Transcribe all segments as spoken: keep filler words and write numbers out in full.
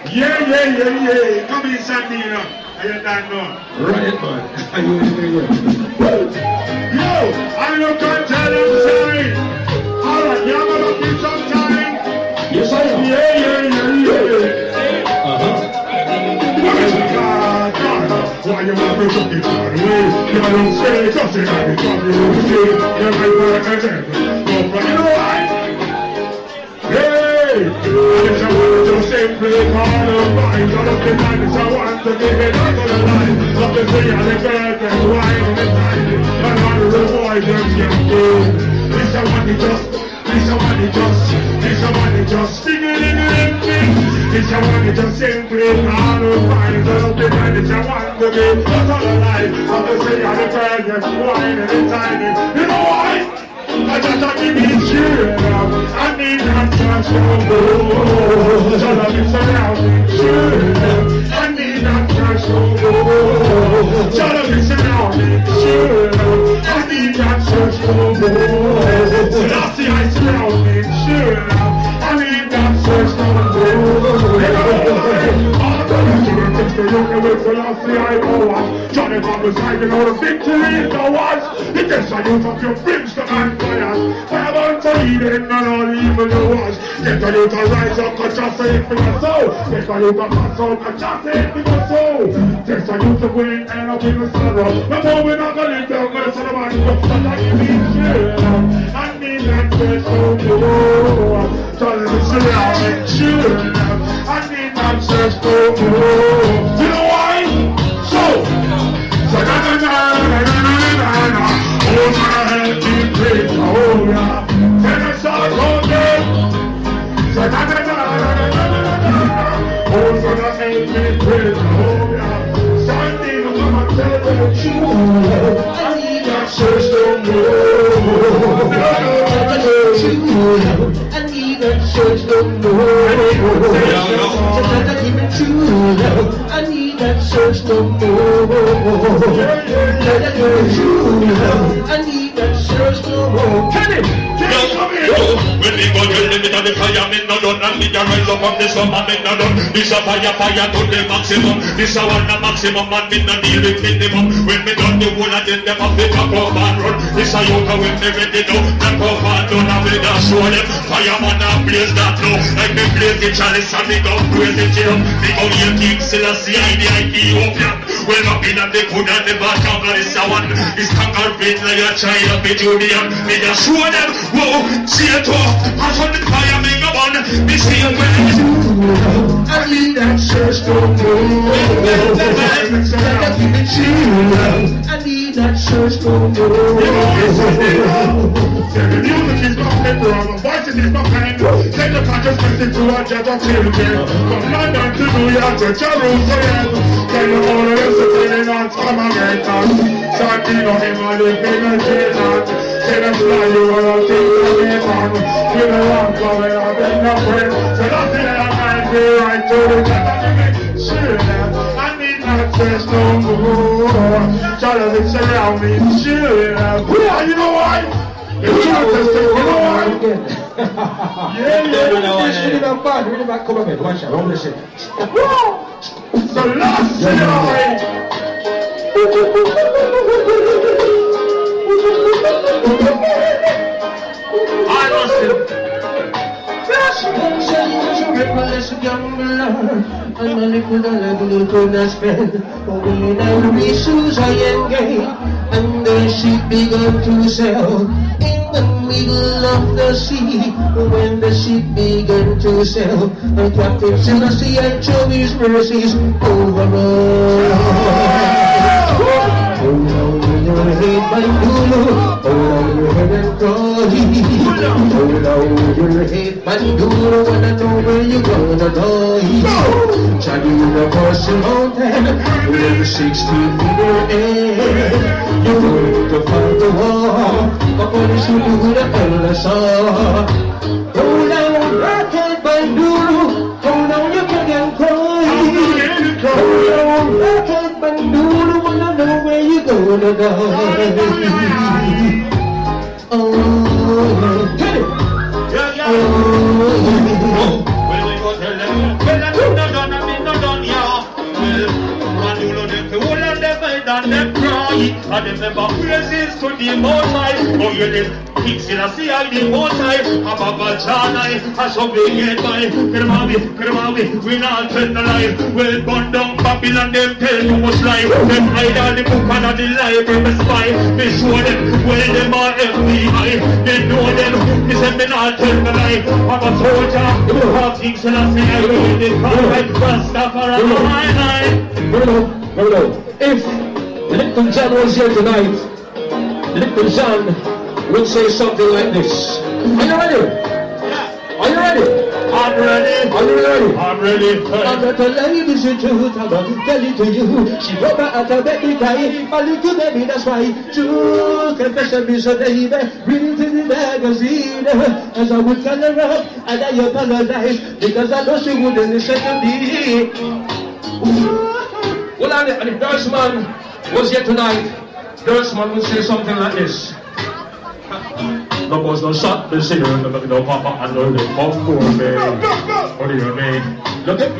Yeah, yeah, yeah, yeah. Come in, Sandina. I don't know. Right, man. Are you in Yo, I look on tell them sorry. Alright, y'all gonna be some time. Yes, I am. Yeah, yeah, yeah, yeah. Uh-huh. Why you want to talk it all the way? You don't say, just say, I be talking to you. You're my work and everything. Go from you know why? Hey! It's a one to simply call a mind. All of the time it's a one to give it out of the line. Up the tree and the girl and wine and the time. And all the boys just can't do. It's a one to just, it's a one to just, it's a one to just sing it in the it's a one to just simply call a mind. All of the time it's a one to give out of the line. Up the tree and the girl and wine and the time. You know why? I just have to be sure I need that touch of gold. So let me surround me, sure I need that touch of gold. So let me surround me, sure I need that touch of gold. So now see I surround me, sure I need that touch of gold. All the time to look at it, so now see I go on. Johnny Bob was hiding all the victory in the was. It is a youth of your brimstone and fires. I want to eat it, and all evil you was. Get a youth to rise up, cause just say it for your soul. Get a youth to pass out, cause just say it for your soul. Get a youth to win and up in the sorrow. No more we're not gonna live down, but son of a man, but I need shit. I need that fresh soul. So let me sit down and chill. I need that fresh soul. You know why? So, so na na na na na na na. Oh, my head is great. Oh, yeah. Then I start talking. So na na na na na na na. Oh, so my head is great. Oh, yeah. Standing on my television. I need that system. I need that system. I need that search no more. I need that search no more. Can it? Can it come here? When we go to the middle of the fire, me no done, and me can rise up from the summer, me no done. This a fire, fire to the maximum. This a one the maximum, and me no deal with minimum. When me done the whole of them, them have to top up and run. This a youth when me ready now, knock off and done, and me done show them. Fireman and blaze that now, like me blaze the chalice and me go praise the jail. Me go here King Selassie, I the Ethiopian. Well up in at the good and the bad conquer this a one. This conquer faith like a child of the Judean. Me just show them, whoa, see it all. Pass on the fire, me go on. Me see it when I need that church to move. I need that church to move. The music is not temporal, the voices is not kind. Take the consciousness into a judge of children. From London to New York to Jerusalem. Tell the whole of us to on some Americans. Santino him on the big and Jesus. Say them fly you on a thing to be on. You know I'm coming up in the way. So that's it I might be right to the judge. Sure I need that church no more. Charlie surround me, sure yeah, you know why? The church is you know why? Yeah, yeah, it's really not bad, really not come again. Watch out, don't listen. So last night I lost him. I'm a little level to the spend. When I reach Zion Gate, and the ship began to sail in the middle of the sea. When the ship began to sail, and Captain Selassie and show his mercies over us. Oh, now your head, my Dulu. Oh, now your head and cry. Oh, now your head, my Dulu. When I know where you're gonna die. Shining across the mountain with a sixteen meter air. You're going to find the war upon the shoulder of the sun. Oh, now your head, my Dulu. Oh, now you can cry. Oh, now your head, my Dulu. When I know where you're gonna die. Oh, get it. Oh, when we go to them, when I do not and them never praises to the Most High. Oh, you did kicks in a sea and the Most High. Ababa Janai, I shall be get by. Kermavi, Kermavi, we not tell the lie. Well, burn down Babylon, them tell you much lie. Them hide all the book and the library, me spy. Me show them, well, them are F B I. They know them, me say me not tell the lie. I'm a soldier, who have things and I say I will the correct Rastafari on my line. Bruno, Bruno, if Little John was here tonight, Little John would say something like this. Are you ready? Are you ready? I'm ready. Are you ready? I'm ready. I'm not a lady, she truth, I'm gonna tell it to you. She broke my heart, a baby cry, my little baby, that's why. True confession is a baby, read it in the magazine. As I would tell her up, and I apologize, because I know she wouldn't listen to me. Well, and if, and if Dirtsman was here tonight, Dirtsman would say something like this. No was no shot this year, no no papa and no they come for me. What do you mean? Look at me.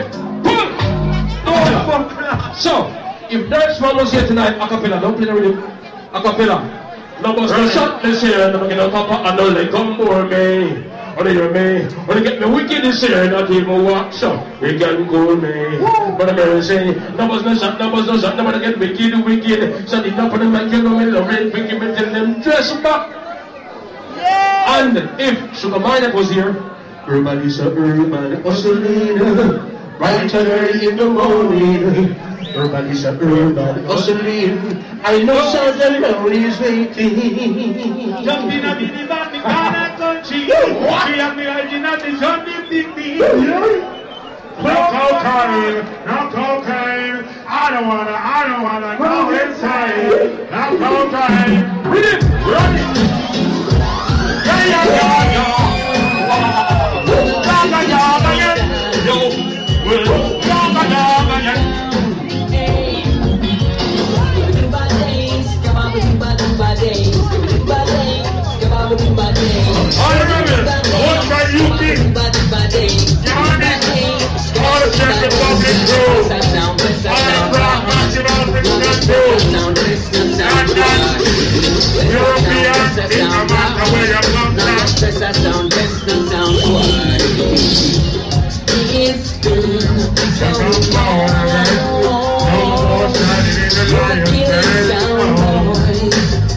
Oh, so, if Dirtsman was here tonight, acapella, don't play the rhythm. Acapella. No was no shot this year, no no papa and no they come for me. What do you mean? When you get me wicked this year, not even walk so you can call me. But I'm gonna say, no was no shot, no was no shot, no one get wicked, wicked. So the top of the mic, you know me, the red, wicked, me tell them dress back. And if Sugar Minott was here, everybody's a urban hustling, bright and early in the morning. Everybody's a urban hustling. I know Southern Lonely is waiting. Jump in a mini band, the Ghana country. We have the original, the Johnny Big B. No cocaine, no cocaine. I don't wanna, I don't wanna go inside. No cocaine. Read it, run it. Yeah, yeah, yeah, yeah. Yaga, yaga, yeah. Yo, well, yaga, yaga, yeah. I remember, what by you think? Johnny, all the church of public road. All the rock massive African road. And then, European, it no matter where you come from. Sound, sound, sound, it's good. Sound boy, no more shining in the lion's den.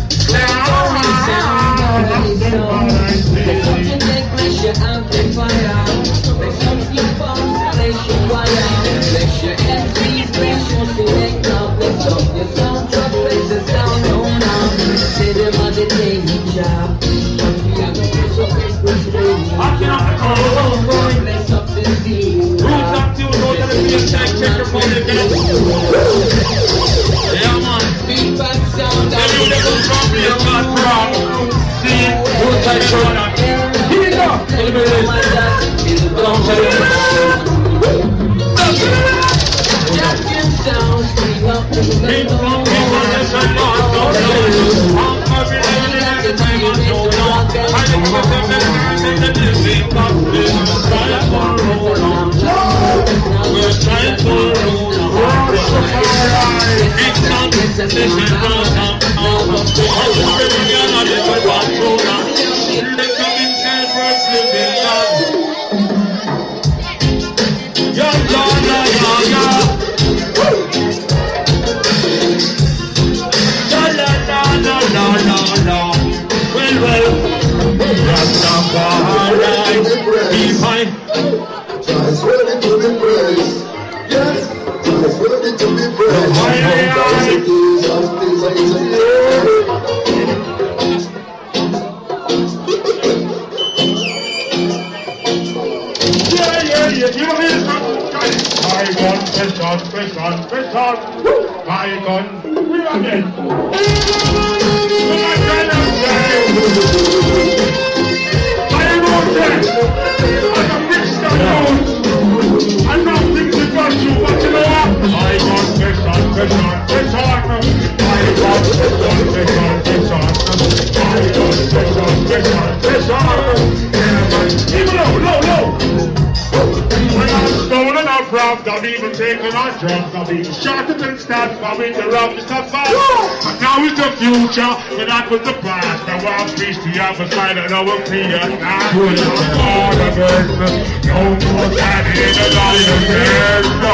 Low, low, low. When I'm going enough rough, I've even taken on drugs, I've even shot it and stabbed, I've been the roughest of fast. And now is the future, but that was the past. Now I'm peace to the other side, and now we're clear. Now we're all the best. No more standing in the light of death. No.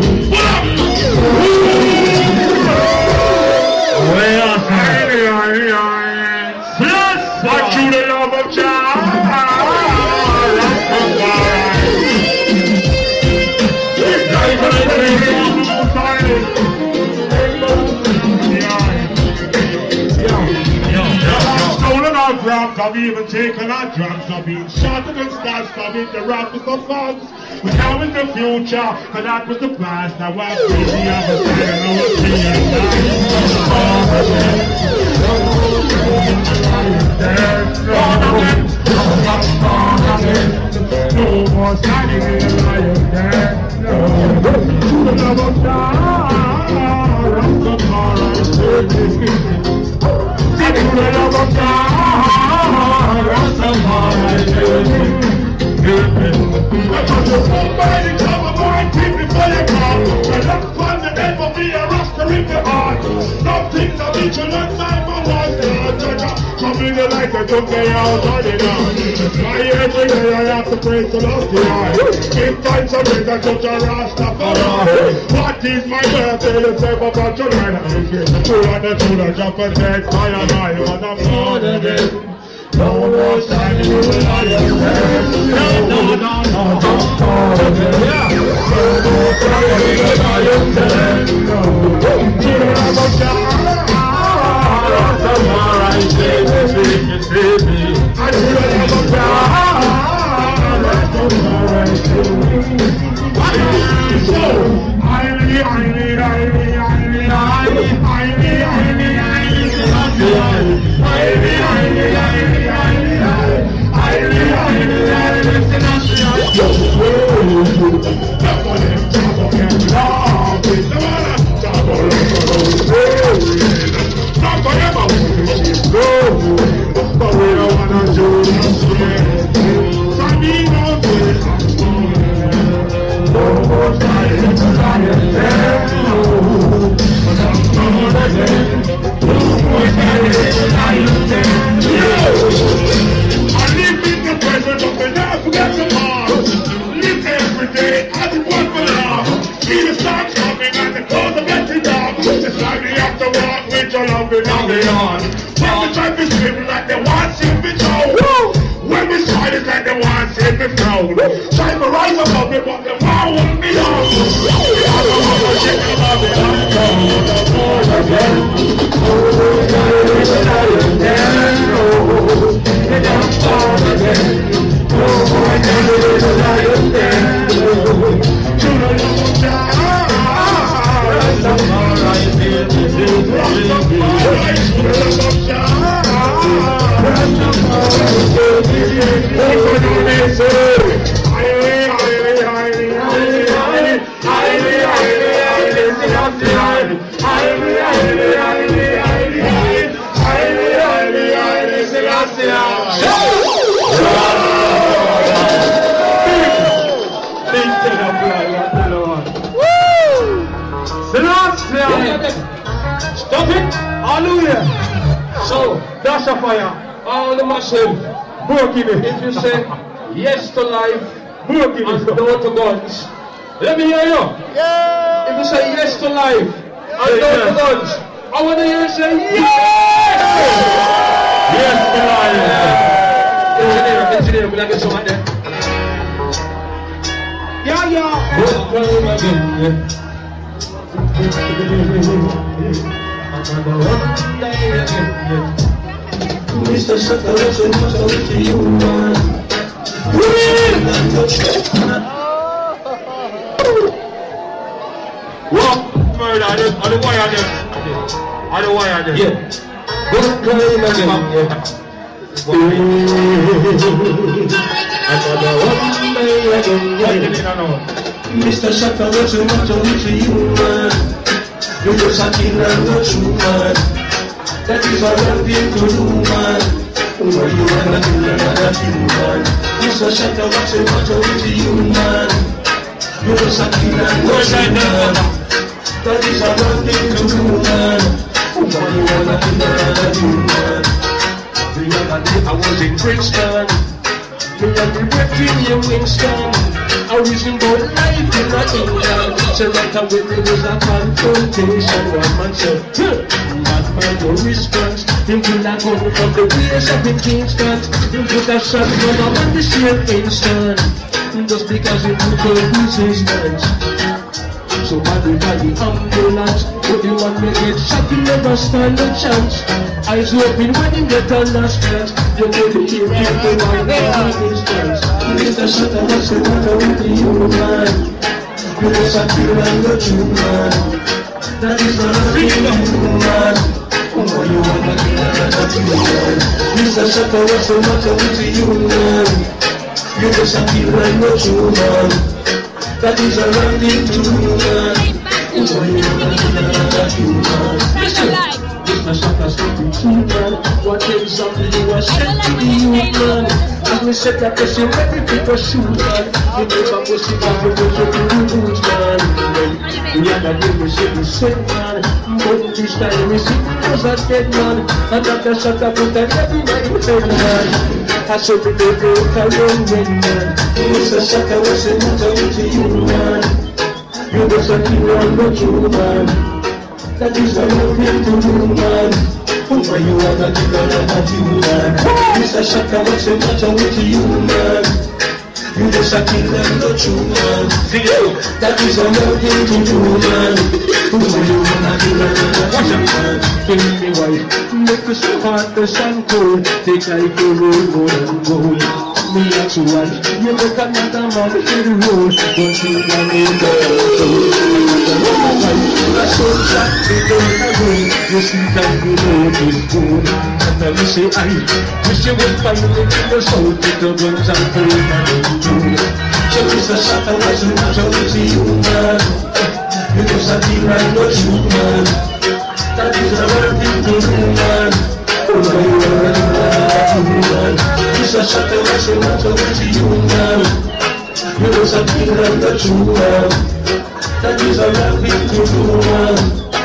We are high, yes, what you the love of child. I've even taken our drugs, I've been shot and stabbed, I've been the roughest of thugs. But now is the future, and that was the past. Now I'm free, the other side, and I will see it. No more standing in the lion dead. No, to the love of God, I'm the car, I'm the to the love of God, Rastafari, I got to walk by the cover boy, keep me for your car. I look on the head for me, a Rasta in the heart. Some things are vigilant, time for one. Come in the light, I took the out on it on. My every day I have to praise the Lord. Give thanks and praise I took a Rastafari. What is my birthday? Let's say about your life. Two on the shoulder, jump and take my life, and I'm born again. No more standing in the light of death. No, no, no, no, don't fall again. No more standing in the light of death. No, to the love of God, Rastafari, save me, save me. And to the love of God, Rastafari, save me. So, I need, I need, I need, I need, I need, I need, I need, I need, I need, I need, I need. When we try to swim like they want to see me drown. When we slide it's like they want to see me frown. Try to rise above me but they won't want me down. I'm a mother shaking above me and down. The more again. Oh, God, again. They don't fall again. Oh, I can't the lion dead. To the love of God. Rastafari, Stop it! Hallelujah! So, that's a fire. All the massive. Working it. If you say yes to life, working and no to guns. Let me hear you. Yeah. If you say yes to life and no to guns, I want to hear you say yes! Yes to life. Engineer, engineer, will I get some right there? Yeah, yeah. Welcome again. Mister Suckers and what's to you, man? What? Murder, I don't, I don't wire them. I don't wire them. Yeah. Don't cry again. Another one day again. Mister Suckers and what's to you, man? You just a king and no true man. That is all I'm being to do, man. When you wanna do another thing, man. Mister Shatta, what's it, what's it to you, man? You just a kid and no man. That is a wrong thing to do, man. Why you wanna kill another human? The other day I was in Brixton. Me and the referee in Winston. I reason about life in England. So that when there was a confrontation, one man said, that man no response. Him pull a gun from the place up in Kingston. Him put a shotgun up on the same instant. Just because he put a resistance. So body by the ambulance. But the one may get shot, he never stand a chance. Eyes open when he get a last chance. You know the hero of the one in instance. It's a shot of what's the matter with the human. You just a kill and go true, man. That is not a real human. Oh, you wanna kill another human. It's a shot of what's the matter with the human. You just a kill and go true, man. That is a wrong thing to do, man. Oh, you wanna kill another human. Listen, it's a shot of something true, man. What is something you are sent to the human? As we said that the same every people shoot, man. You never go see that you go to lose, man. We had a day we see the same, man. But this time we see it was a dead man. And that the shot of put an every night head, man. I saw the day go carrying men, man. It's a shot of what's the matter with you, man. You just a kill and go through, man. That is a wrong thing to do, man. Why you wanna kill another human? It's a shot of what's the matter with you, man. You just a kill and go through, man. That is a wrong thing to do, man. Why you wanna kill another human? Kill me wife, make us hot, the sun cold. Take life to roll, more than gold. Me and you one, you look at another man in the road. Don't you want me to go? That's so sad, they don't know. You see that you know this good. And then you say, I wish you would finally in the soul. Take the guns and put it on the road. So it's a shot of what's the matter with you, man. You just a deal right, not you, man. That is a wrong thing to do, man. Oh, you are a man. It's a shot of what's the matter with you, man. You just a deal right, not you, man. That is a wrong thing to do, man.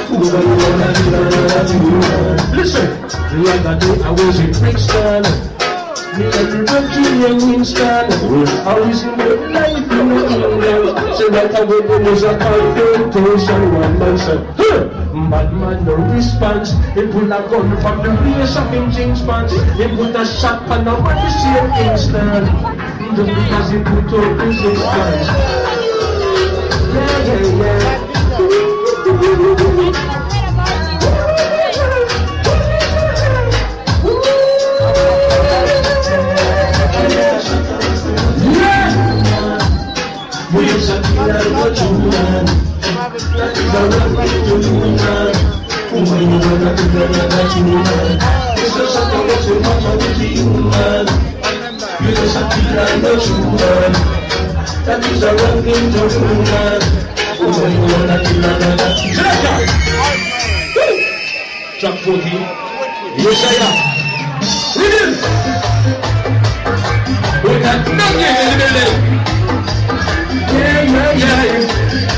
Listen, the other day I was in Brixton. Me and the referee in Winston. I was in the life in England. So that I when there was a confrontation, one man said, huh! Bad man no response. He pull a gun from the place of him jeans pants. He put a shot on the one the same instant. Just because he put up resistance. Yeah, yeah, yeah. We used to kill and go to man. That is a wrong thing to do, man. When you wanna kill another human, it's just a thing that's the matter with you, man. You just a kill and go to man. That is a wrong thing to do, man. When you wanna kill another human. Track fourteen. Yes, I am. Read it. We got nothing in the building. Yeah, yeah, yeah, yeah.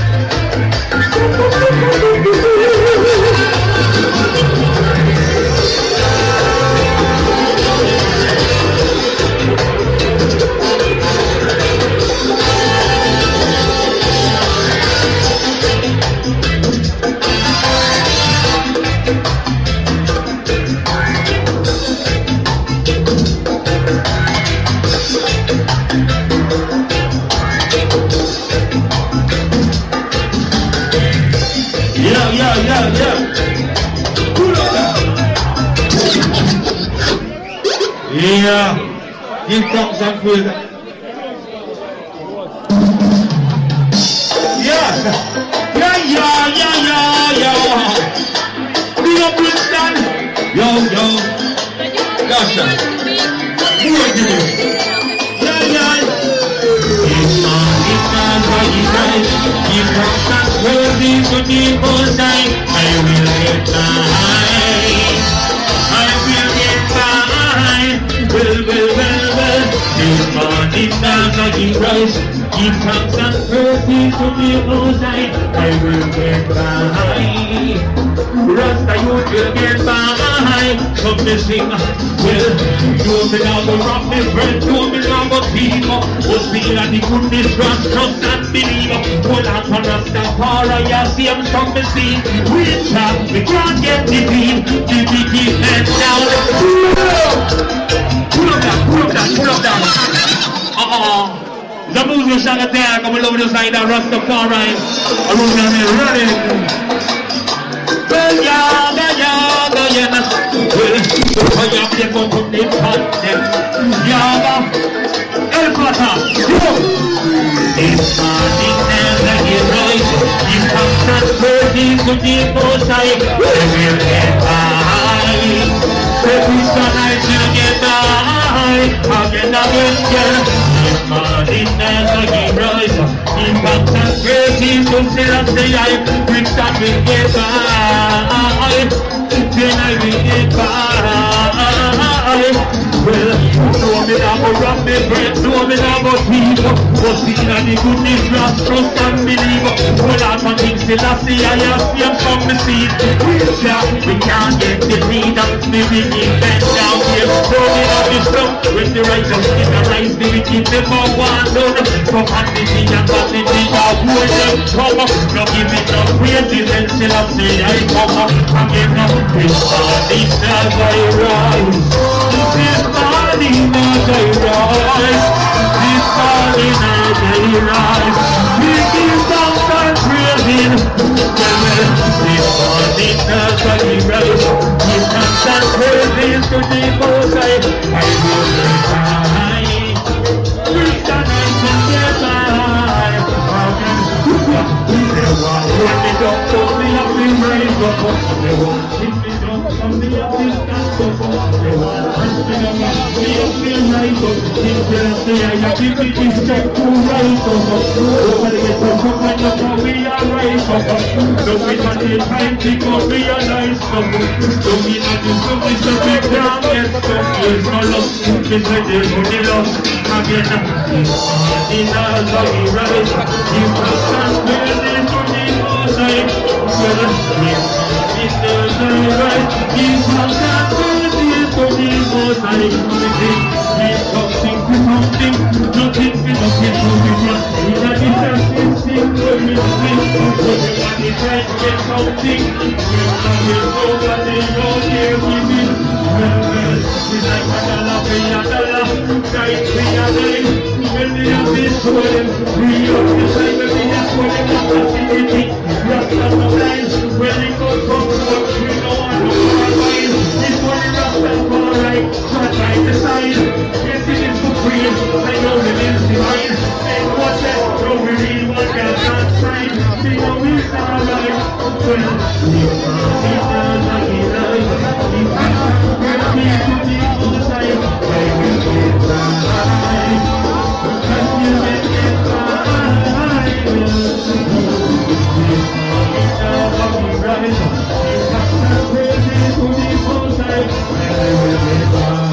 Yeah, give thumbs up for that. Yeah, yeah, yeah, yeah, yeah, yeah. Big up Winston. Yo, yo. Gotcha. Who are you? Yeah, yeah. It's on, it's on, it's right. Give thumbs up for these who need more time. I will get mine. I will get mine. Well, well, well, well, this morning down on the rise. Give thanks and praises to the Most High. I will get by. Rasta, you will get by. Come to sing. Well, you will now go rock me, friend. You will now go team up. What's the the goodness, trust, trust and believe. Hold on for Rastafari, I see him from the sea. We shall, we can't get the beat. Keep the keep head down. Pull up that, pull up that, pull up that. Uh-oh. The movie shall there, come over the side of Rastafari. I will not be running. Well, yaga, yaga, yaga. Well, so you have to go to the content. Yaga. El Fata. It's morning and the heroes. Give thanks and praises to the Most High. We will get by. The Christian I will get by. Again, again, again. It's morning and the heroes. Give thanks and praises to the High. Christian will get by. Then I will get by. Well, know me now go rock me bread, know me now go people. But see that the goodness, trust, trust and believe. Well, all my things still I see, I have seen from the seed. We can't get the freedom, we begin back down here. Know me now be strong, when the righteous in the rise, the wicked never want none. From vanity and vanity, now hold them come. Now give it up, praises and still I say I come up. Again now, this morning as I rise. This morning as I rise, this morning as I rise, we give thanks and praising. This morning as I rise, give thanks and praising to the Most High. I will get by, Christian I can get by. They want to run me down, so me have been raised up. They want to keep me down, so me have been stand up. They want to hunt me down, me have been rise up. They tell me I have been with this step to rise up. Nobody gets up from my number, we are rise up. No we not the time to go realize stuff. No we not the stuff, it's a big damn get stuff. There's no love, it's like there's only love. Again, in our lucky rise, you must stand where there's only Most High. Well, in the right, you must stand where there's only Most High. He's something to something, nothing to nothing to be done. In a different thing, when we sleep, everybody tries to get something. There's nobody out here with it. Well, well, it's like a dollar, pay a dollar, night, pay a night. When they have this swollen, we are the same, when we have swollen, capacity. Rasta no blind, when they go from work, we know I know our mind. This one is Rasta for right, so I try to decide. Yes, it is for free, I know the name's divine. And what's that? No, we read what God can't sign. See how we sound like. Well, we are lucky life. We are happy to be on the side. I will get by. Because you will get by. It's our lucky rise. You have to praise it to the Most High. I will get by.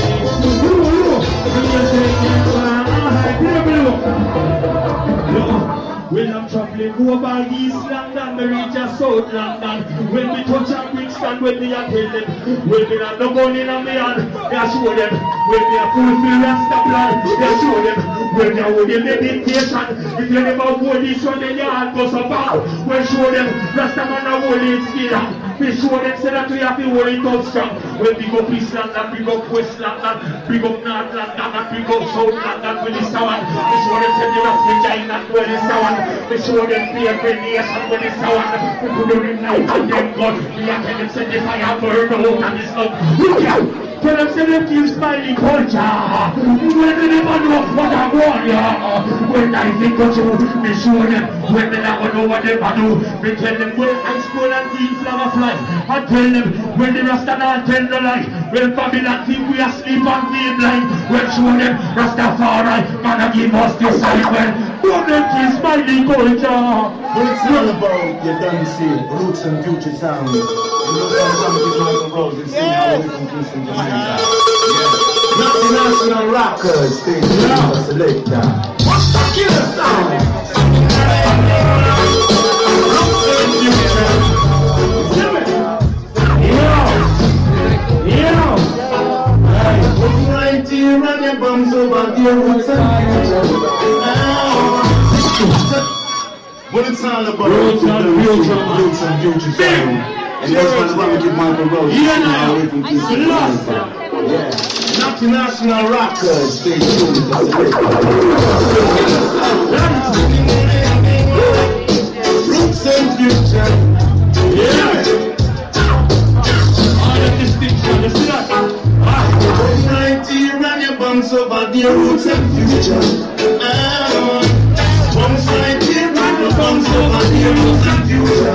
When I'm traveling over East London, we reach a South London. When we touch a Brixton, when we are tell them, when we are no gun in a me hand, they show them. When we are fulfill Rasta plan, they show them. When you are holding meditation, if you never hold this one, then your hand goes up out. When show them, Rasta man are holding skin. We show them say that we have to hold it up strong. When we go East London, we go West London, we go North London, and we go South London, we this one. We show them say the Rasta giant, we this one. We show them fear nation, we this one. We put them in night and then God. We have to say the fire burn out and this love. Look out! Tell them say they feel smiling culture. When they never know what I want, yeah. When I think of you, we show them. When they never know what they do, we tell them when I school and team flag of life. I tell them when the Rasta not tell the lie. When Babylon think we asleep and we blind. When show them Rastafari, man I give us the sign. When don't them feel smiling culture. When it's all about you done see roots and future sound. You know some people like the roses sing how we can do some Jamaica. Yeah. Not the national rockers, they yeah. Selector. Killer sound. Right here on your bums over there, roots and future. What it's all about, roots and future, roots and future sound. And that's what's wrong with Michael Rose. Yeah, now, yeah. National Rockers, stay tuned. Roots and future. Yeah. All the distinction, you see that? Right here on your bums over there, roots and future. Bums right here on your bums over there, roots and future.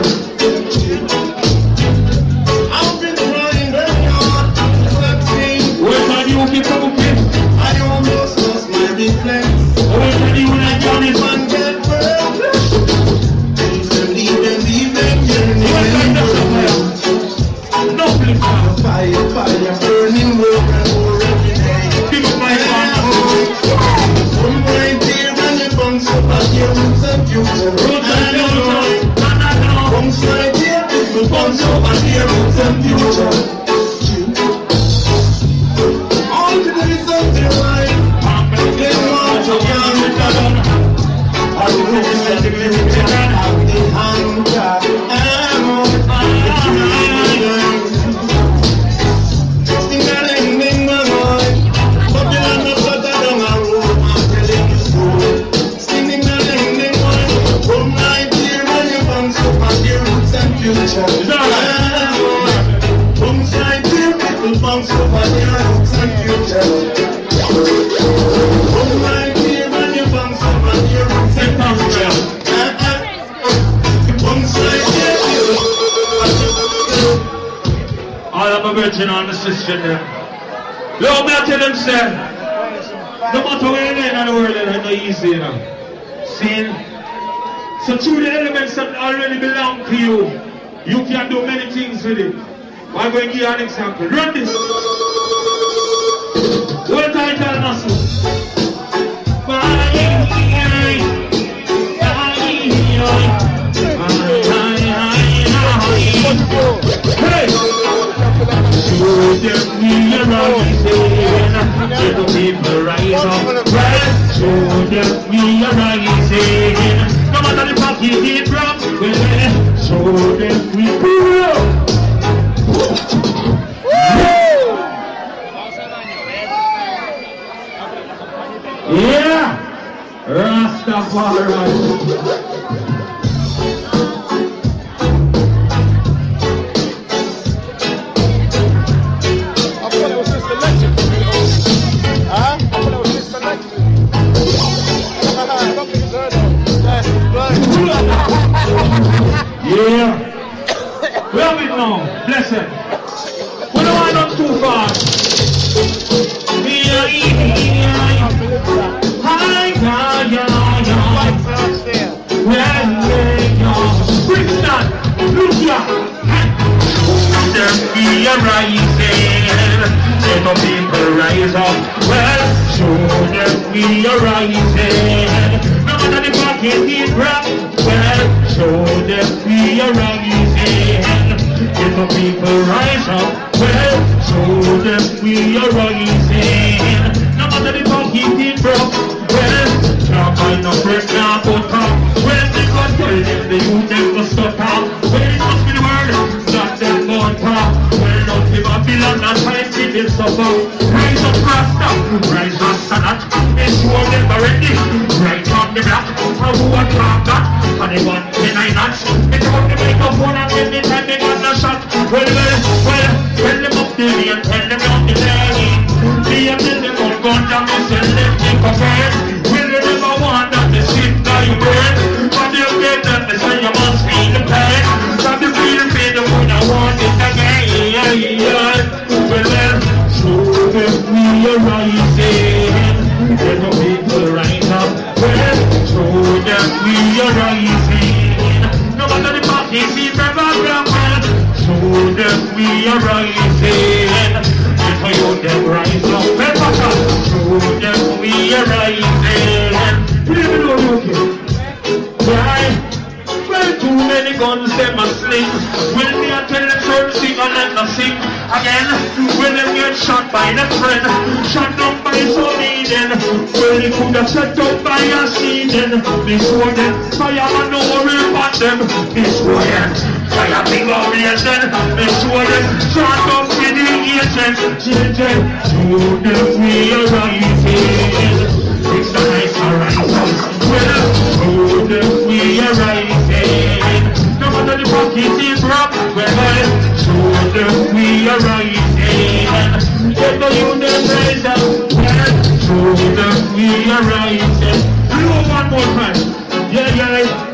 I've been trying very hard to succeed. Where are you keep looking? I almost lost my reflex. Where are you when I got it? Man get burned. Leave them, leave them, leave them. No place for fire, fire burning more and more every day. Keep my hand home. Come right here and your bunks up at your roots and future. Roots and future. Bunks right here, the bunks up at your roots and future. All the days of their life, they want to young down. All the days of their life, they hang down. On the system there. Yo, me I tell them say, no matter where you're in the world, it's not easy, you know. See? So through the elements that already belong to you, you can do many things with it. I'm going to give you an example. Run this. What title muscle? Hey! Show them we are rising, let the people rise up. Well, show them we are rising, no matter the pocket they drop. Well, show them we are. Yeah, Rastafari. Yeah. Love it now. Bless it. We don't want them too fast. Yeah, yeah, yeah. Hi, yeah, yeah, yeah. Yeah, yeah, yeah. Brixton, Lucia. Them be a rising. Let the people rise up. Well, show them we are rising. No matter the pocket is rough. Well, show them we are rising. Let the people rise up. Well, show them we are rising. No matter the pocket is rough. Well, now find no first now put up. Well, they got tell them the youth them must stop up. Well, it must be the word that them on top. Well, not the Babylon and time it will suffer. Rise up, Rasta, rise Rasta not. Make sure them are ready. Right on the block, how who are talk that? And they want the nine knots. They want the microphone and then they time they got the shot. Well, well, well, tell them up the way and tell them up the lane. They have tell them all gone down and sell them take a friend. Will they never want that the shit die burn? But they'll get that the sun you must feel the pain. Stop the feel the pain, the one I want it again. Yeah, yeah. Well, well, show them we are rising. Let the people rise up. Well, show them we are rising. No matter the party, people are grabbing. Show them we are rising. Let the youth them rise up. Well, show them we are rising. guns them a sling. When me a tell them son sing and let them sing again. When them get shot by the friend, shot down by some Eden. Well, they could have set up by a season. Me show them fireman no worry about them. Me show them fire big operation. Me show them shot up with the agent. Children, show them we are rising. It's the nice horizons. Well, show them we are rising. No matter the pocket is rough, well, show them we are rising. Get the unit raised up, well, show them we are rising. Do one more time. Yeah, yeah,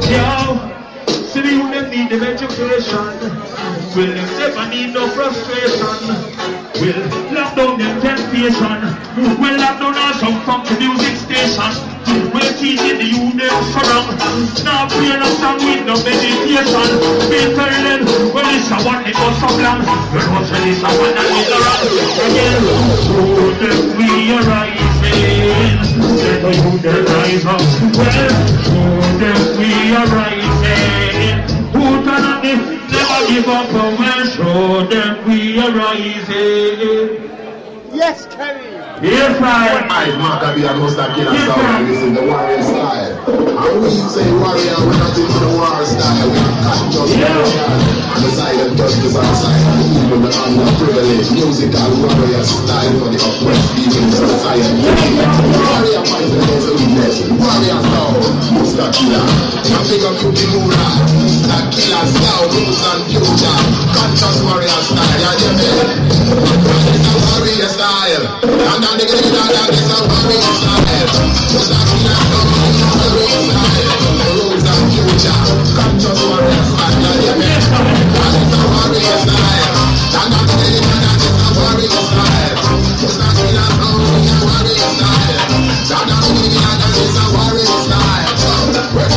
yo. See the unit need the education. Will them never need no frustration. Will lock down them temptation. Will lock down all some funky music station. We're teaching the youth them surround. Now playing a song with no meditation. We tell them, well it's a one it was so long. Well what's this a one that is around. Again, show them we are rising. Let the youth them rise up. Well, show them we are rising. Put on a dip, never give up on well. Show them we are rising. Yes, Kenny. Yes, I. I Maccabee and Mustard Killer sound using the warrior style. And we say warrior, we're not into the war style. We are conscious warrior. And the silent justice on the side of the people, the underprivileged. Musical warrior style for the oppressed people in society. Warrior fighting against the weakness. Warrior sound. Mustard Killer. And big up to the Mura. Mustard Killer sound. Roots and future. Conscious warrior style. Yeah, yeah, man. It's a warrior style. And then they get it out and it's a warrior style. Mustard Killer sound. Warrior style. Roots and future. Conscious warrior style. Yeah, yeah, man. And it's a warrior style. And then they get it out and it's a warrior style. Mustard Killer sound. Warrior style. And then they get it out and it's a warrior style. When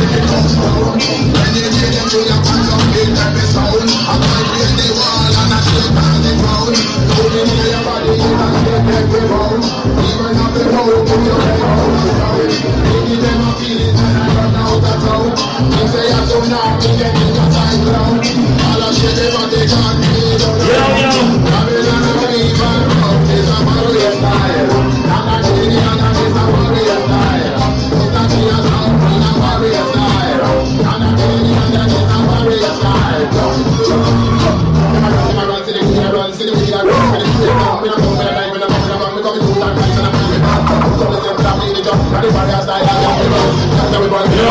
you hear them do your hands up in every sound, I might be in the wall and I shake on the ground. Don't you hear your body in and shake every bone. Even up the road to your head out of town. Making them a feeling and I run out of town. They say I'm so naughty, get in your time ground. All I shake them and they can't be done. Babylon and Cleveland round is a warrior style. And I see the other is a warrior style. It's a killer sound and a warrior style. And I see the other is a warrior style. Never run to the key, run to the key, I run to the key. We don't go for the night, we don't go for the gun, we come to the time, and I'm going to go. So let's get the family, the job, and the warrior style, and the hero. That's how we want to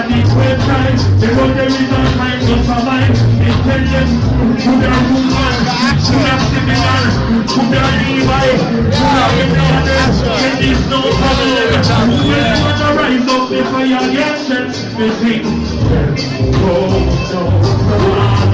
the great time. Because there is no time to survive. Intelligence, to the woman, to the civilian, to the Levi, to the Indian. There is no problem. When you want to rise up the fire against them, they think, oh, no,